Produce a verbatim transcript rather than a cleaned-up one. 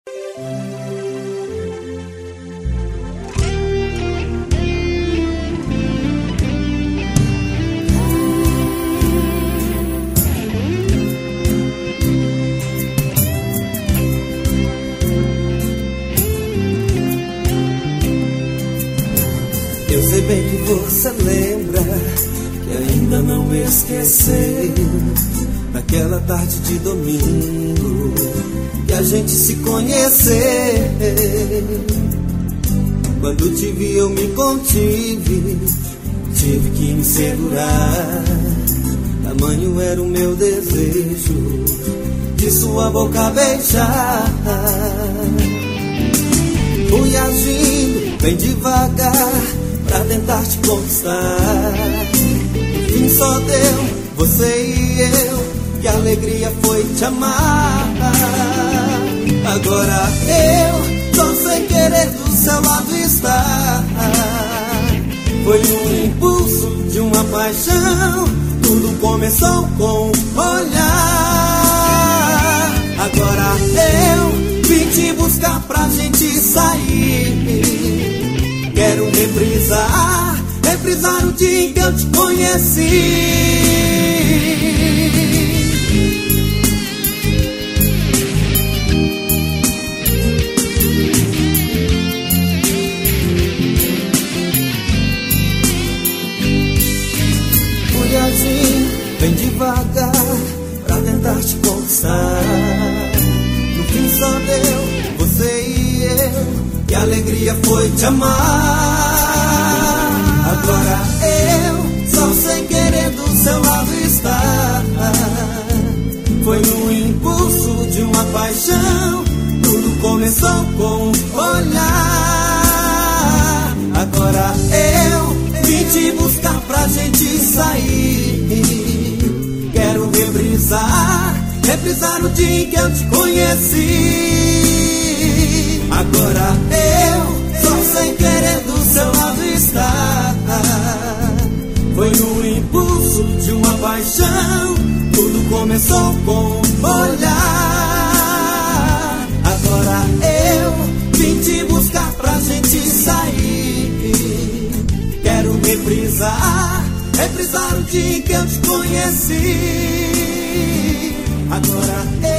Eu sei bem que você lembra que ainda não esqueceu naquela tarde de domingo que a gente se conheceu. Quando te vi eu me contive, tive que me segurar. Tamanho era o meu desejo de sua boca beijar. Fui agindo bem devagar pra tentar te conquistar. No fim só deu você e eu, que a alegria foi te amar. Agora eu tô sem querer do seu lado estar. Foi um impulso de uma paixão, tudo começou com um olhar. Agora eu vim te buscar pra gente sair. Quero reprisar, reprisar o dia em que eu te conheci. Fui agir bem devagar pra tentar te conquistar. No fim só deu você e eu, que a alegria foi te amar. Agora eu, só sem querer do seu lado estar. Foi no impulso de uma paixão, tudo começou com um olhar. Agora eu vim te buscar pra gente sair. Quero reprisar, reprisar o dia em que eu te conheci. Agora eu, só sem querer do seu lado estar. Foi no impulso de uma paixão, tudo começou com um olhar. Agora eu vim te buscar pra gente sair. Quero reprisar, reprisar o dia em que eu te conheci. Agora eu